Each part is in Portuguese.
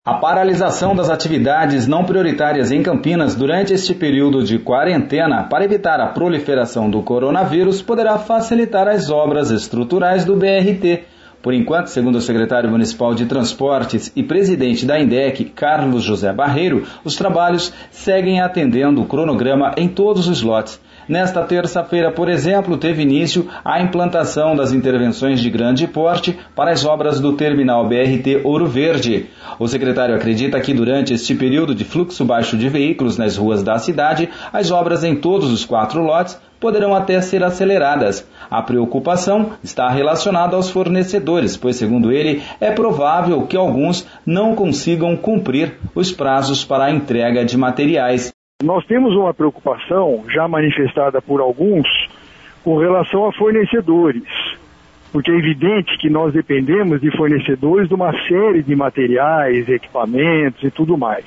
A paralisação das atividades não prioritárias em Campinas durante este período de quarentena para evitar a proliferação do coronavírus poderá facilitar as obras estruturais do BRT. Por enquanto, segundo o secretário municipal de Transportes e presidente da INDEC, Carlos José Barreiro, os trabalhos seguem atendendo o cronograma em todos os lotes. Nesta terça-feira, por exemplo, teve início a implantação das intervenções de grande porte para as obras do terminal BRT Ouro Verde. O secretário acredita que durante este período de fluxo baixo de veículos nas ruas da cidade, as obras em todos os 4 lotes poderão até ser aceleradas. A preocupação está relacionada aos fornecedores, pois, segundo ele, é provável que alguns não consigam cumprir os prazos para a entrega de materiais. Nós temos uma preocupação, já manifestada por alguns, com relação a fornecedores, porque é evidente que nós dependemos de fornecedores de uma série de materiais, equipamentos e tudo mais.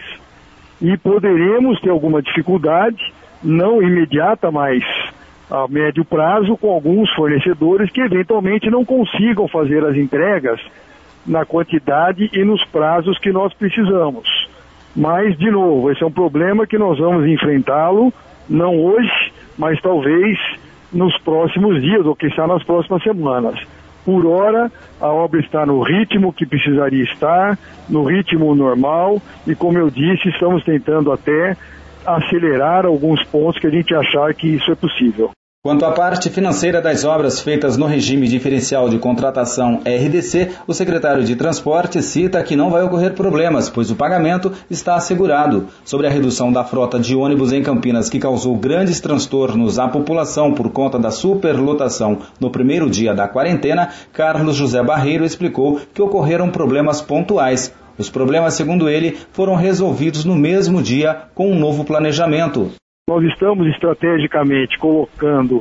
E poderemos ter alguma dificuldade, não imediata, mas a médio prazo, com alguns fornecedores que eventualmente não consigam fazer as entregas na quantidade e nos prazos que nós precisamos. Mas, de novo, esse é um problema que nós vamos enfrentá-lo, não hoje, mas talvez nos próximos dias, ou quizá nas próximas semanas. Por hora, a obra está no ritmo que precisaria estar, no ritmo normal, e como eu disse, estamos tentando até acelerar alguns pontos que a gente achar que isso é possível. Quanto à parte financeira das obras feitas no regime diferencial de contratação RDC, o secretário de Transporte cita que não vai ocorrer problemas, pois o pagamento está assegurado. Sobre a redução da frota de ônibus em Campinas, que causou grandes transtornos à população por conta da superlotação no primeiro dia da quarentena, Carlos José Barreiro explicou que ocorreram problemas pontuais. Os problemas, segundo ele, foram resolvidos no mesmo dia com um novo planejamento. Nós estamos estrategicamente colocando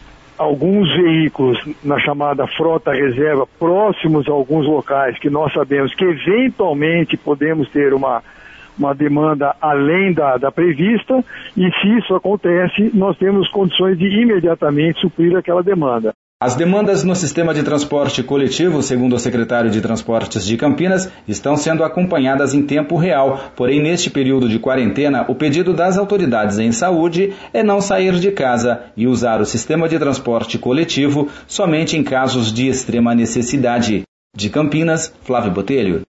alguns veículos na chamada frota reserva próximos a alguns locais que nós sabemos que eventualmente podemos ter uma demanda além da prevista, e se isso acontece, nós temos condições de imediatamente suprir aquela demanda. As demandas no sistema de transporte coletivo, segundo o secretário de Transportes de Campinas, estão sendo acompanhadas em tempo real. Porém, neste período de quarentena, o pedido das autoridades em saúde é não sair de casa e usar o sistema de transporte coletivo somente em casos de extrema necessidade. De Campinas, Flávio Botelho.